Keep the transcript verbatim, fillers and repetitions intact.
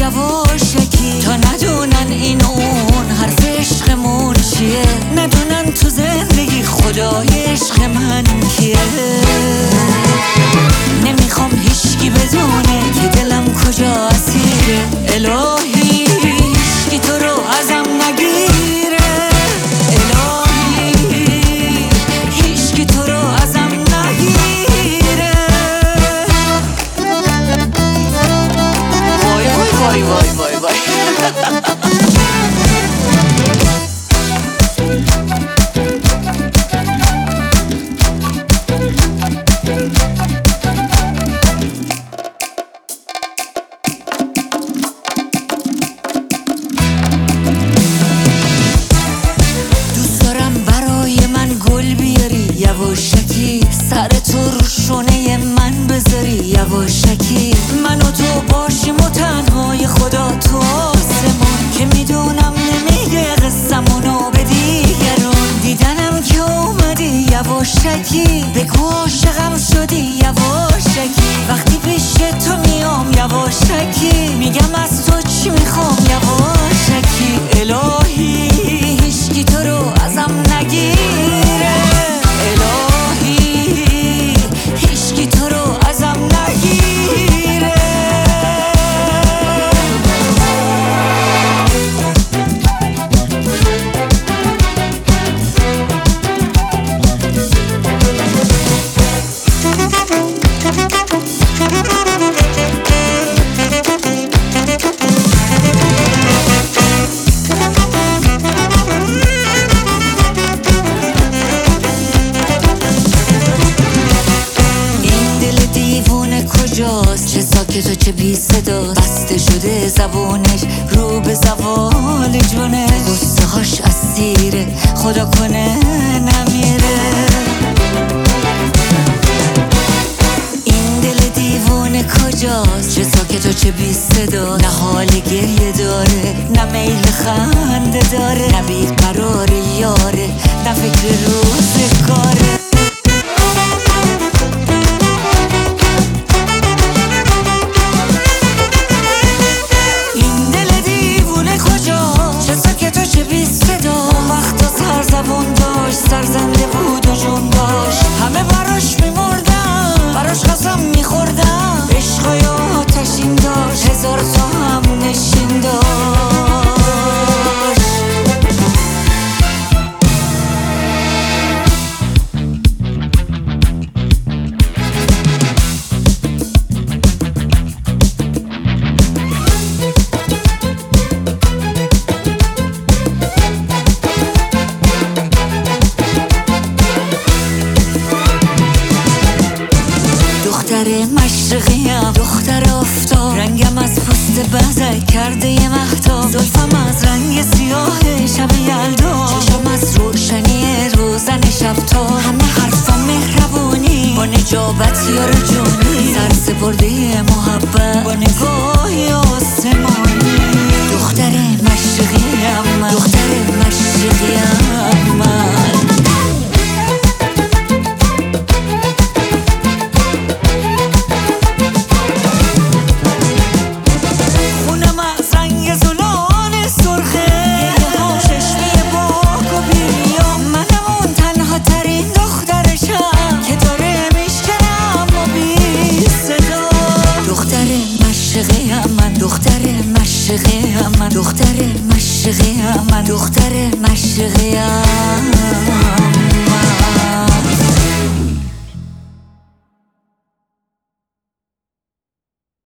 یواشکی، تا ندونن این اون حرف عشقمون چیه، ندونن تو زندگی خدای عشق من کیه. نمیخوام هیچکی بدونه که دلم کجا اسیره، الهی هیچکی تو رو ازم نگیره، الهی هیچکی تو رو ازم نگیره. وای وای وای وای وای وای یواشکی، سر تو رو شونه من بذاری یواشکی، من و تو باشیم و تنهای خدا تو آسمون، که میدونم نمیگه قصمونو به دیگرون. دیدنم که اومدی یواشکی، بگو عاشقم شدی یواشکی، وقتی پیش تو میام یواشکی، میگم از تو چی میخوام یواشکی. الهی هیچکی تو رو ازم نگیره، الهی هیچکی تو رو ازم نگیره. چه ساکت و چه بی صدا، بسته شده زبونش رو به زوال جونه، غصه هاش اسیره خدا کنه نمیره. این دل دیوونه کجاست، چه ساکت و چه بی صدا، نه حال گریه داره نه میل خنده داره، نه بیقرار یاره نه فکر روزگاره. سرزنده بود و جون داشت، همه براش میمردم، براش قسم میخوردم، عشقای آتشین داشت، هزار تا هم نشین داشت. دختر مشرقیم، دختر آفتاب، رنگم از پوست بزک کرده یه مهتاب، زلفم از رنگ سیاه شب یلدا، چشم از روشنی روزن شب تا، همه حرفم مهربونی با نجابت یار جونی، سر سپرده محبت با نگاهی آسمانی. دختر مشرقیم، دختر مشرقیم من. دختر مشرقیم من، دختر مشرقیم من، دختر مشرقیم.